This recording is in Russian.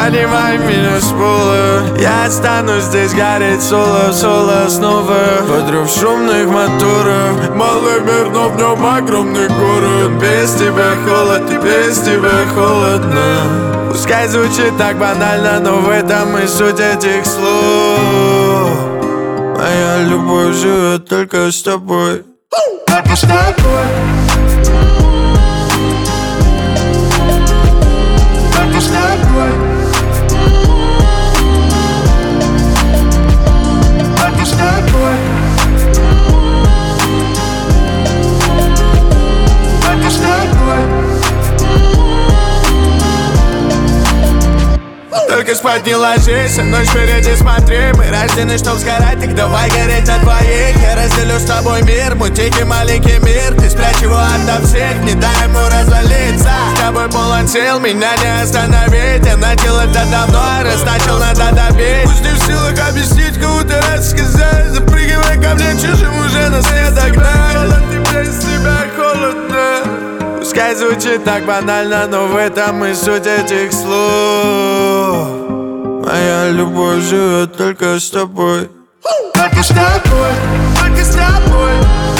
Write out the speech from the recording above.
Поднимай меня с пола. Я останусь здесь гореть соло, соло снова. Подрыв шумных моторов. Малый мир, но в нем огромный город. Без тебя холод и без тебя холодно. Пускай звучит так банально, но в этом и суть этих слов. Моя любовь живет только с тобой. Только с тобой. Только с тобой. Только с тобой. Только с тобой. Только спать не ложись, ночь впереди смотри. Мы рождены, чтоб сгорать, так давай гореть на двоих. Я разделю с тобой мир, мой тихий маленький мир. Ты спрячь его ото всех, не дай ему развалиться. С тобой полон сил, меня не остановить. Я начал это давно, раз начал, надо добить. Пусть не в силах объяснить, кому-то рассказать. Запрыгивай ко мне, чужим уже нас не догнать. Холод, и без тебя холодно. Пускай звучит так банально, но в этом и суть этих слов. Моя любовь живет только с тобой. Только с тобой. Только с тобой.